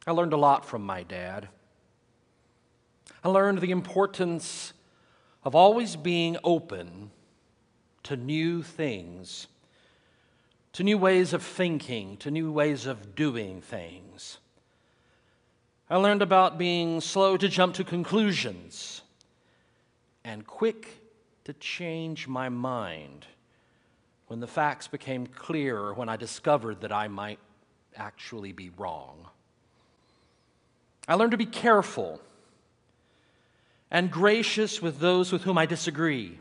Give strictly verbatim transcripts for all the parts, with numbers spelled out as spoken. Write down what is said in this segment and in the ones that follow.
I learned a lot from my dad. I learned the importance of always being open to new things, to new ways of thinking, to new ways of doing things. I learned about being slow to jump to conclusions and quick to change my mind when the facts became clear or when I discovered that I might actually be wrong. I learned to be careful and gracious with those with whom I disagree,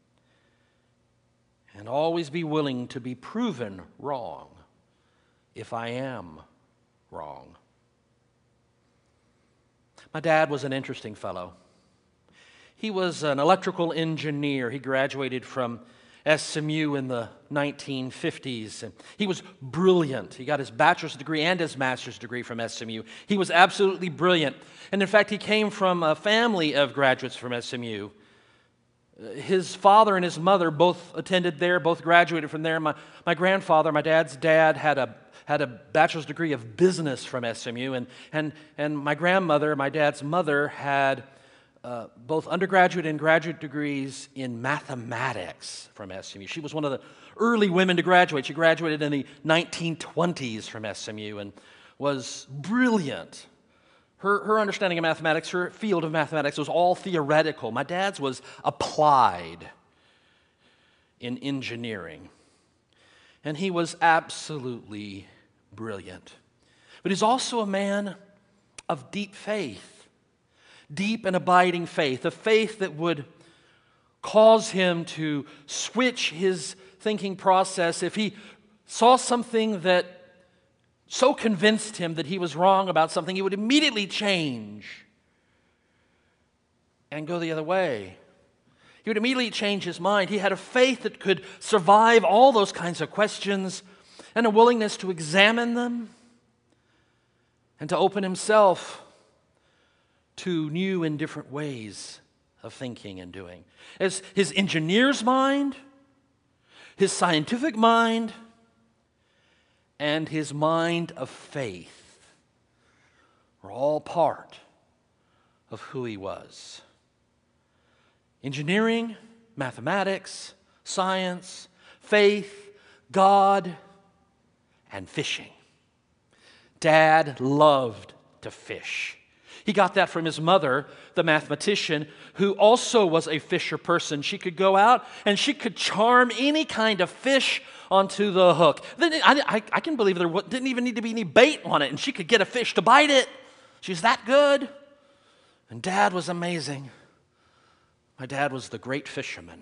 and always be willing to be proven wrong if I am wrong. My dad was an interesting fellow. He was an electrical engineer. He graduated from S M U in the nineteen fifties. And he was brilliant. He got his bachelor's degree and his master's degree from S M U. He was absolutely brilliant. And in fact, he came from a family of graduates from S M U. His father and his mother both attended there, both graduated from there. My, my grandfather, my dad's dad, had a had a bachelor's degree of business from S M U. And, and, and my grandmother, my dad's mother, had Uh, both undergraduate and graduate degrees in mathematics from S M U. She was one of the early women to graduate. She graduated in the nineteen twenties from S M U and was brilliant. Her, her understanding of mathematics, her field of mathematics was all theoretical. My dad's was applied in engineering. And he was absolutely brilliant. But he's also a man of deep faith. Deep and abiding faith, a faith that would cause him to switch his thinking process if he saw something that so convinced him that he was wrong about something, he would immediately change and go the other way. He would immediately change his mind. He had a faith that could survive all those kinds of questions and a willingness to examine them and to open himself to new and different ways of thinking and doing. As his engineer's mind, his scientific mind, and his mind of faith were all part of who he was. Engineering, mathematics, science, faith, God, and fishing. Dad loved to fish. He got that from his mother, the mathematician, who also was a fisher person. She could go out and she could charm any kind of fish onto the hook. I, I, I can believe there didn't even need to be any bait on it, and she could get a fish to bite it. She's that good. And Dad was amazing. My dad was the great fisherman,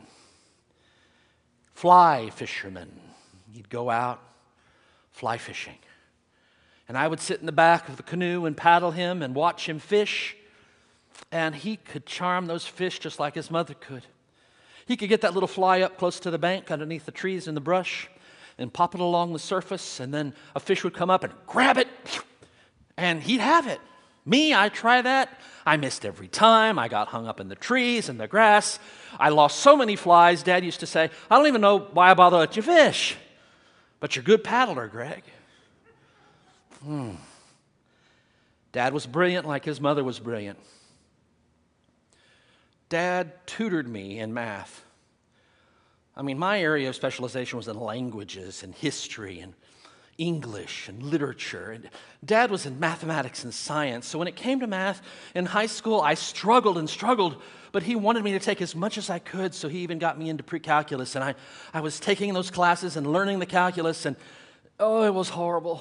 fly fisherman. He'd go out fly fishing. And I would sit in the back of the canoe and paddle him and watch him fish. And he could charm those fish just like his mother could. He could get that little fly up close to the bank underneath the trees and the brush and pop it along the surface. And then a fish would come up and grab it. And he'd have it. Me, I try that. I missed every time. I got hung up in the trees and the grass. I lost so many flies. Dad used to say, I don't even know why I bother let you fish. But you're a good paddler, Greg. Hmm. Dad was brilliant like his mother was brilliant. Dad tutored me in math. I mean, my area of specialization was in languages and history and English and literature. And Dad was in mathematics and science. So when it came to math in high school, I struggled and struggled, but he wanted me to take as much as I could, so he even got me into pre-calculus. And I, I was taking those classes and learning the calculus, and oh, it was horrible.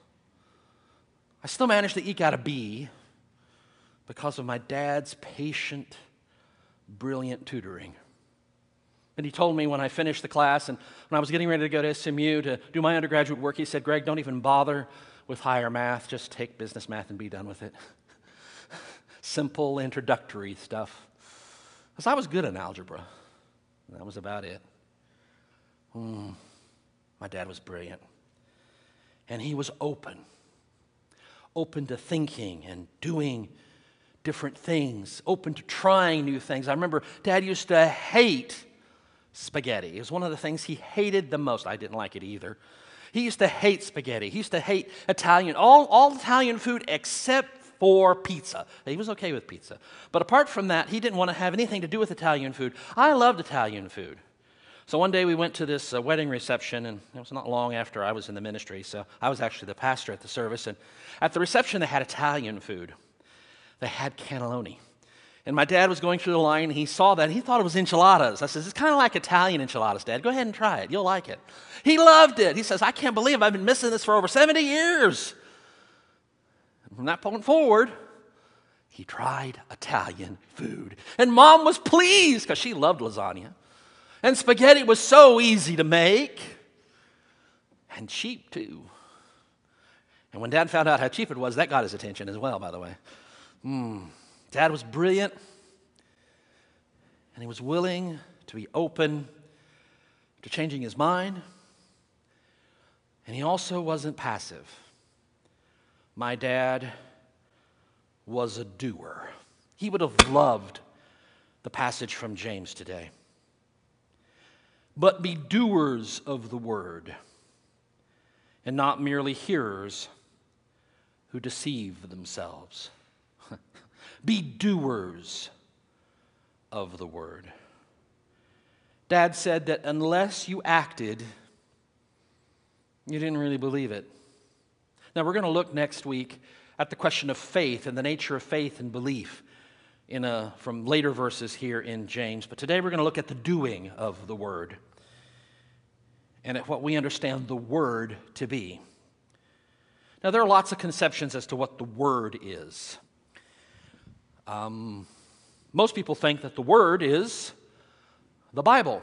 I still managed to eke out a B because of my dad's patient, brilliant tutoring. And he told me when I finished the class and when I was getting ready to go to S M U to do my undergraduate work, he said, Greg, don't even bother with higher math. Just take business math and be done with it. Simple, introductory stuff. Because I was good in algebra. That was about it. Hmm. My dad was brilliant. And he was open. Open to thinking and doing different things. Open to trying new things. I remember Dad used to hate spaghetti. It was one of the things he hated the most. I didn't like it either. He used to hate spaghetti. He used to hate Italian, all, all Italian food except for pizza. He was okay with pizza. But apart from that, he didn't want to have anything to do with Italian food. I loved Italian food. So one day we went to this uh, wedding reception, and it was not long after I was in the ministry, so I was actually the pastor at the service. And at the reception, they had Italian food. They had cannelloni. And my dad was going through the line, and he saw that, and he thought it was enchiladas. I says, it's kind of like Italian enchiladas, Dad. Go ahead and try it. You'll like it. He loved it. He says, I can't believe I've been missing this for over seventy years. And from that point forward, he tried Italian food. And Mom was pleased because she loved lasagna. And spaghetti was so easy to make and cheap, too. And when Dad found out how cheap it was, that got his attention as well, by the way. Mm. Dad was brilliant, and he was willing to be open to changing his mind, and he also wasn't passive. My dad was a doer. He would have loved the passage from James today. But be doers of the word, and not merely hearers who deceive themselves. Be doers of the word. Dad said that unless you acted, you didn't really believe it. Now, we're going to look next week at the question of faith and the nature of faith and belief in a, from later verses here in James. But today we're going to look at the doing of the word and at what we understand the word to be. Now, there are lots of conceptions as to what the word is. Um, most people think that the word is the Bible.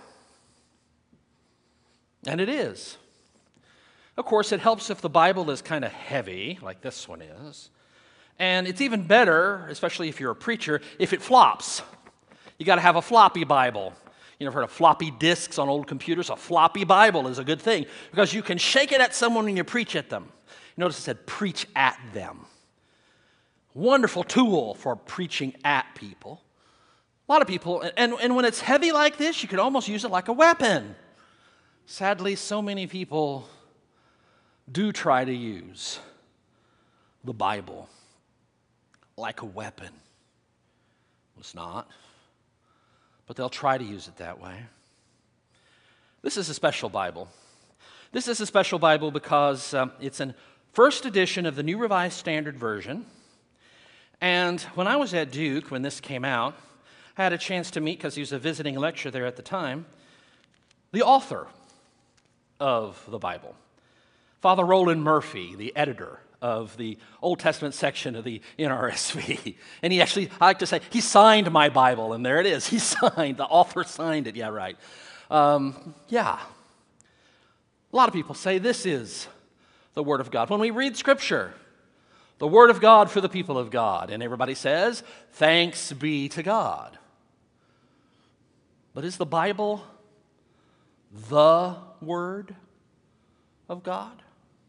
And it is. Of course, it helps if the Bible is kind of heavy, like this one is. And it's even better, especially if you're a preacher, if it flops. You got to have a floppy Bible. You ever heard of floppy disks on old computers? A floppy Bible is a good thing because you can shake it at someone when you preach at them. You notice it said preach at them. Wonderful tool for preaching at people. A lot of people, and, and when it's heavy like this, you could almost use it like a weapon. Sadly, so many people do try to use the Bible like a weapon. It's not, but they'll try to use it that way. This is a special Bible. This is a special Bible because um, it's an first edition of the New Revised Standard Version. And when I was at Duke, when this came out, I had a chance to meet, because he was a visiting lecturer there at the time, the author of the Bible, Father Roland Murphy, the editor of the Old Testament section of the N R S V. And he actually, I like to say, he signed my Bible, and there it is. He signed, the author signed it. Yeah, right. Um, yeah. A lot of people say this is the Word of God. When we read Scripture, the Word of God for the people of God. And everybody says, thanks be to God. But is the Bible the Word of God?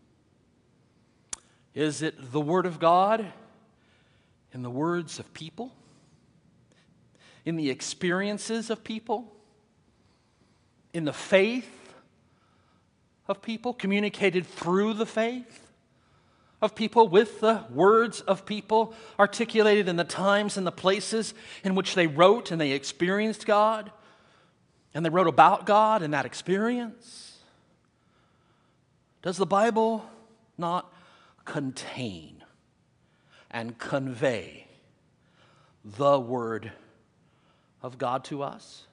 Is it the Word of God in the words of people? In the experiences of people? In the faith of people? Communicated through the faith of people, with the words of people, articulated in the times and the places in which they wrote and they experienced God, and they wrote about God and that experience? Does the Bible not contain and convey the Word of God to us?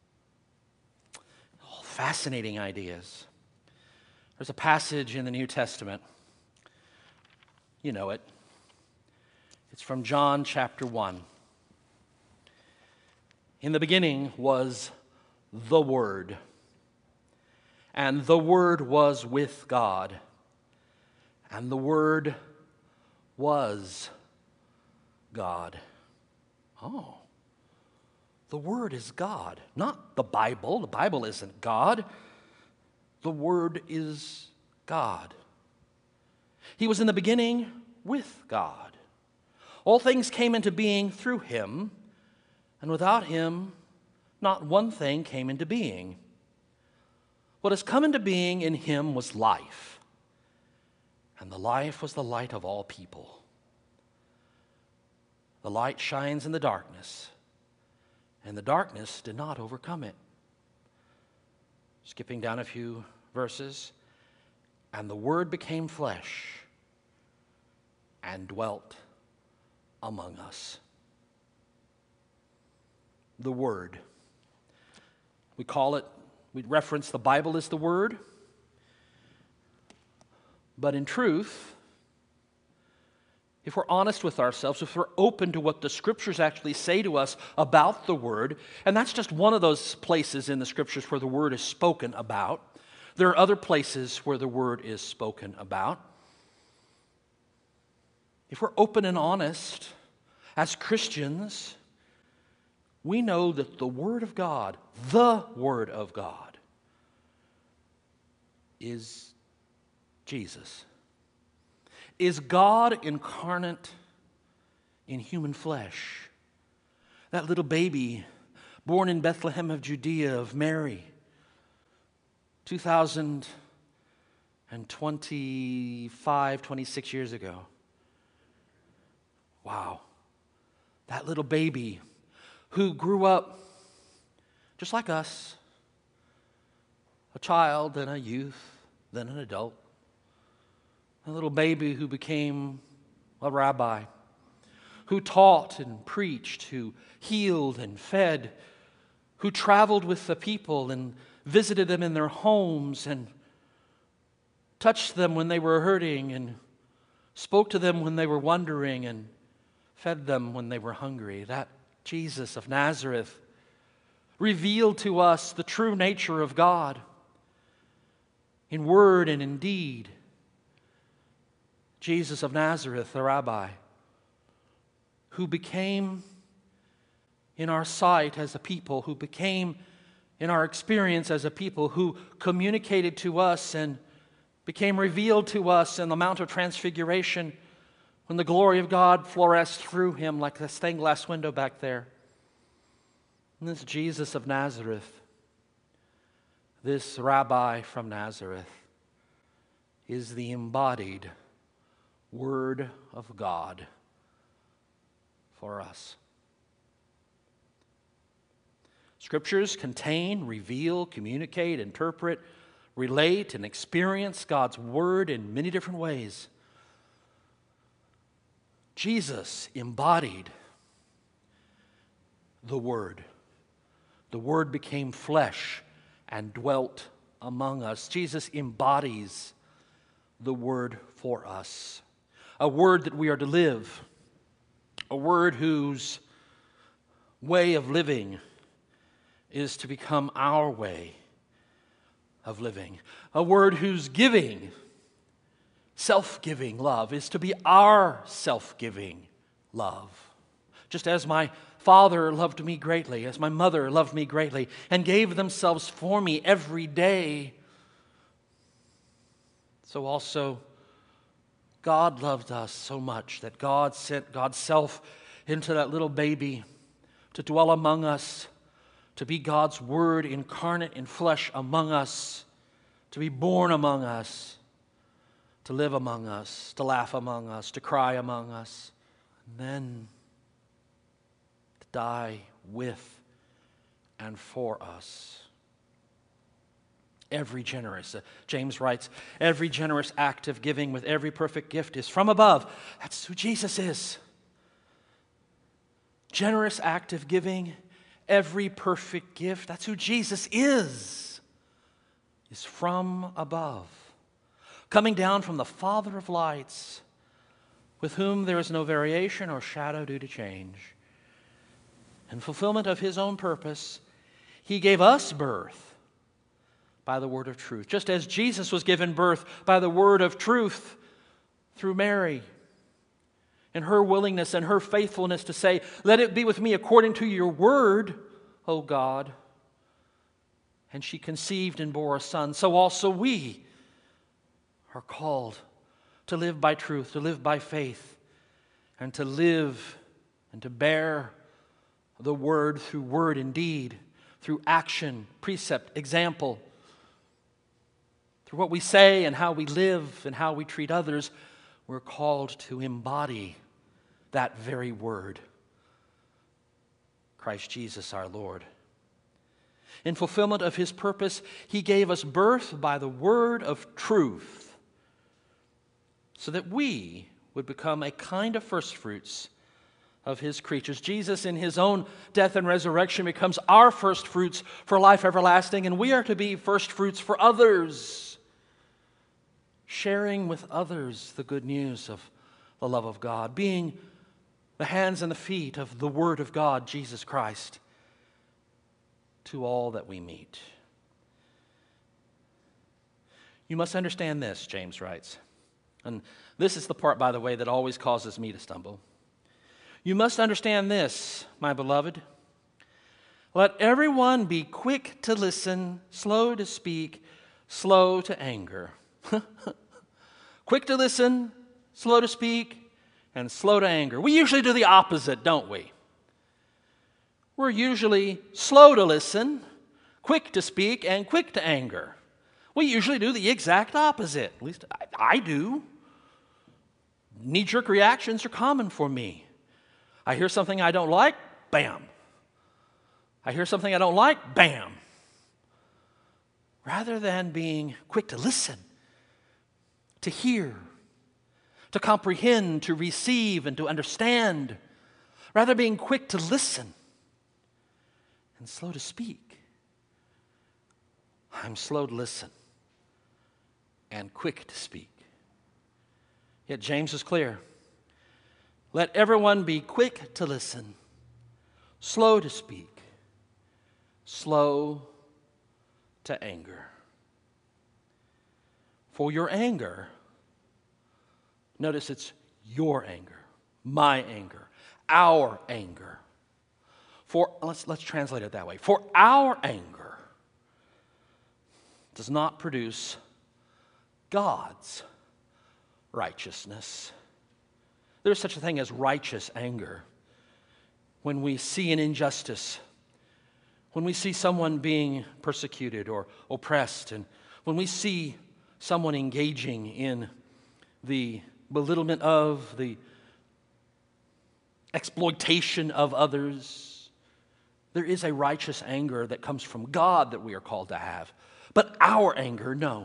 Oh, fascinating ideas. There's a passage in the New Testament. You know it. It's from John chapter one. In the beginning was the Word, and the Word was with God, and the Word was God. Oh, the Word is God, not the Bible. The Bible isn't God. The Word is God. He was in the beginning with God. All things came into being through him, and without him, not one thing came into being. What has come into being in him was life, And the life was the light of all people. The light shines in the darkness, and the darkness did not overcome it. Skipping down a few verses. And the Word became flesh and dwelt among us. The Word. We call it, we reference the Bible as the Word. But in truth, if we're honest with ourselves, if we're open to what the Scriptures actually say to us about the Word, and that's just one of those places in the Scriptures where the Word is spoken about. There are other places where the Word is spoken about. If we're open and honest as Christians, we know that the Word of God, the Word of God, is Jesus. Is God incarnate in human flesh. That little baby born in Bethlehem of Judea of Mary, two thousand twenty-five, twenty-six years ago. Wow. That little baby who grew up just like us, a child, then a youth, then an adult. A little baby who became a rabbi, who taught and preached, who healed and fed, who traveled with the people and visited them in their homes and touched them when they were hurting and spoke to them when they were wondering and fed them when they were hungry. That Jesus of Nazareth revealed to us the true nature of God in word and in deed. Jesus of Nazareth, the rabbi, who became in our sight as a people, who became in our experience as a people, who communicated to us and became revealed to us in the Mount of Transfiguration when the glory of God fluoresced through him like the stained glass window back there. And this Jesus of Nazareth, this rabbi from Nazareth, is the embodied Word of God for us. Scriptures contain, reveal, communicate, interpret, relate, and experience God's Word in many different ways. Jesus embodied the Word. The Word became flesh and dwelt among us. Jesus embodies the Word for us. A Word that we are to live. A Word whose way of living is to become our way of living. A Word whose giving, self-giving love, is to be our self-giving love. Just as my father loved me greatly, as my mother loved me greatly, and gave themselves for me every day, so also God loved us so much that God sent God's self into that little baby to dwell among us, to be God's Word incarnate in flesh among us, to be born among us, to live among us, to laugh among us, to cry among us, and then to die with and for us. Every generous, uh, James writes, every generous act of giving with every perfect gift is from above. That's who Jesus is. Generous act of giving, every perfect gift, that's who Jesus is, is from above. Coming down from the Father of lights, with whom there is no variation or shadow due to change. In fulfillment of His own purpose, He gave us birth by the word of truth, just as Jesus was given birth by the word of truth through Mary and her willingness and her faithfulness to say, "Let it be with me according to your word, O God." And she conceived and bore a son. So also we are called to live by truth, to live by faith, and to live and to bear the word through word and deed, through action, precept, example, Through what we say and how we live and how we treat others, we're called to embody that very word, Christ Jesus our Lord. In fulfillment of his purpose, he gave us birth by the word of truth, so that we would become a kind of firstfruits of his creatures. Jesus, in his own death and resurrection, becomes our firstfruits for life everlasting, and we are to be firstfruits for others, sharing with others the good news of the love of God, being the hands and the feet of the Word of God, Jesus Christ, to all that we meet. You must understand this, James writes, and this is the part, by the way, that always causes me to stumble. You must understand this, my beloved. Let everyone be quick to listen, slow to speak, slow to anger. Quick to listen, slow to speak, and slow to anger. We usually do the opposite, don't we? We're usually slow to listen, quick to speak, and quick to anger. We usually do the exact opposite. At least I, I do. Knee-jerk reactions are common for me. I hear something I don't like, bam. I hear something I don't like, bam. Rather than being quick to listen, to hear, to comprehend, to receive, and to understand, rather being quick to listen and slow to speak, I'm slow to listen and quick to speak. Yet James is clear. Let everyone be quick to listen, slow to speak, slow to anger. For your anger, notice it's your anger, my anger, our anger. For let's let's translate it that way. For our anger does not produce God's righteousness. There's such a thing as righteous anger. When we see an injustice, when we see someone being persecuted or oppressed, and when we see someone engaging in the belittlement of, the exploitation of others, there is a righteous anger that comes from God that we are called to have. But our anger, no.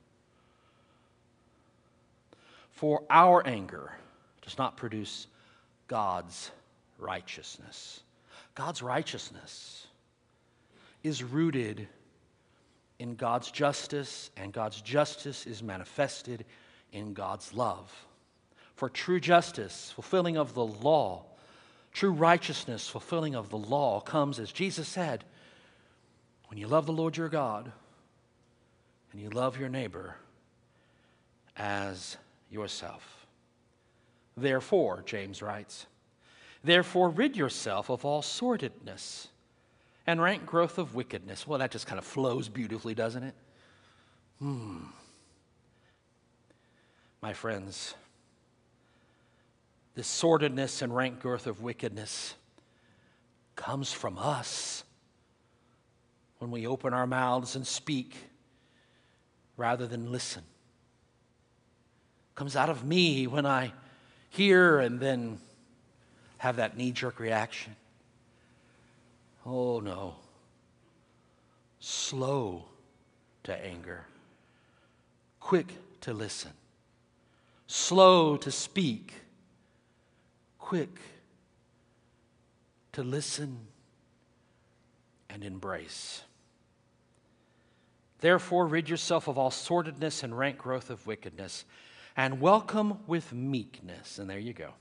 For our anger does not produce God's righteousness. God's righteousness is rooted in God's justice, and God's justice is manifested in God's love. For true justice, fulfilling of the law, true righteousness, fulfilling of the law, comes, as Jesus said, when you love the Lord your God and you love your neighbor as yourself. Therefore, James writes, therefore rid yourself of all sordidness and rank growth of wickedness. Well, that just kind of flows beautifully, doesn't it? Hmm. My friends, this sordidness and rank growth of wickedness comes from us when we open our mouths and speak rather than listen. It comes out of me when I hear and then have that knee-jerk reaction. Oh no. Slow to anger. Quick to listen. Slow to speak. Quick to listen and embrace. Therefore, rid yourself of all sordidness and rank growth of wickedness, and welcome with meekness. And there you go.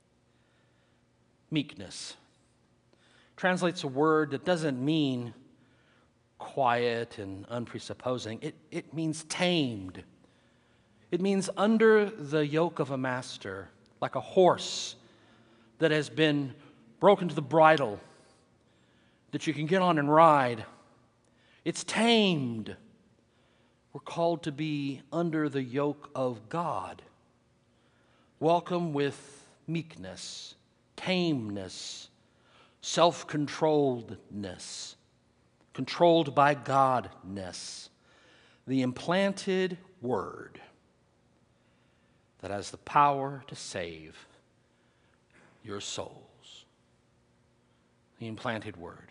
Meekness translates a word that doesn't mean quiet and unpresupposing. It, it means tamed. It means under the yoke of a master, like a horse that has been broken to the bridle, that you can get on and ride. It's tamed. We're called to be under the yoke of God. Welcome with meekness, tameness, self-controlledness, controlled by Godness. the implanted word that has the power to save your souls. The implanted word.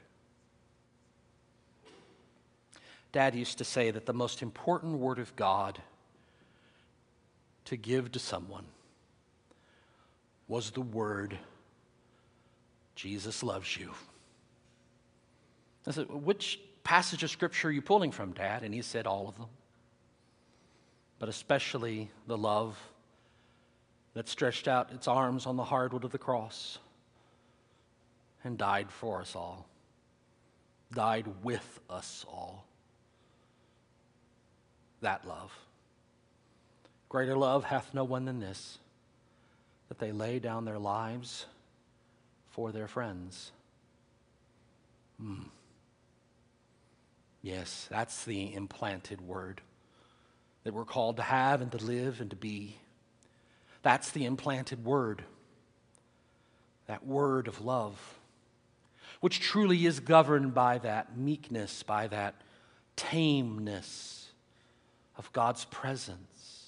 Dad used to say that the most important word of God to give to someone was the word, Jesus loves you. I said, which passage of Scripture are you pulling from, Dad? And he said, all of them. But especially the love that stretched out its arms on the hardwood of the cross and died for us all, died with us all. That love. Greater love hath no one than this, that they lay down their lives for their friends. Hmm. Yes, that's the implanted word that we're called to have and to live and to be. That's the implanted word. That word of love, which truly is governed by that meekness, by that tameness of God's presence.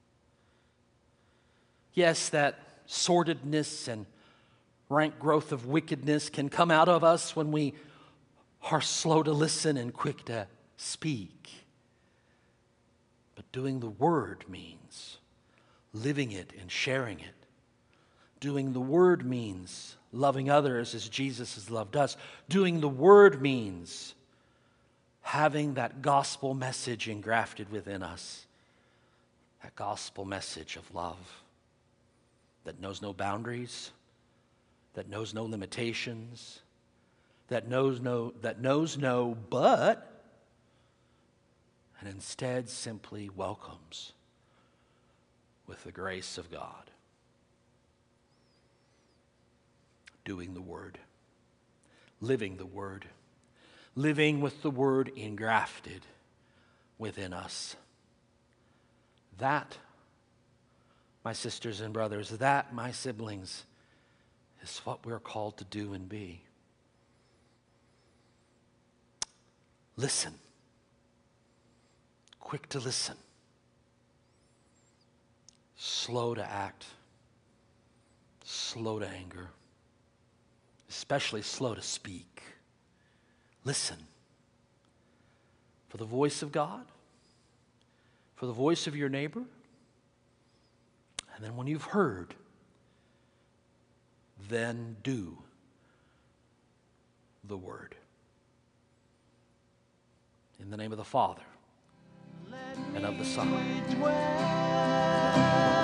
Yes, that sordidness and rank growth of wickedness can come out of us when we are slow to listen and quick to speak. But doing the word means living it and sharing it. Doing the word means loving others as Jesus has loved us. Doing the word means having that gospel message engrafted within us. That gospel message of love that knows no boundaries, that knows no limitations, that knows no, that knows no but, and instead simply welcomes with the grace of God. Doing the word, living the word, living with the word engrafted within us. That, my sisters and brothers, that, my siblings, is what we're called to do and be. Listen. Quick to listen. Slow to act. Slow to anger. Especially slow to speak. Listen for the voice of God, for the voice of your neighbor, and then when you've heard, then do the word. In the name of the Father, and of the Son.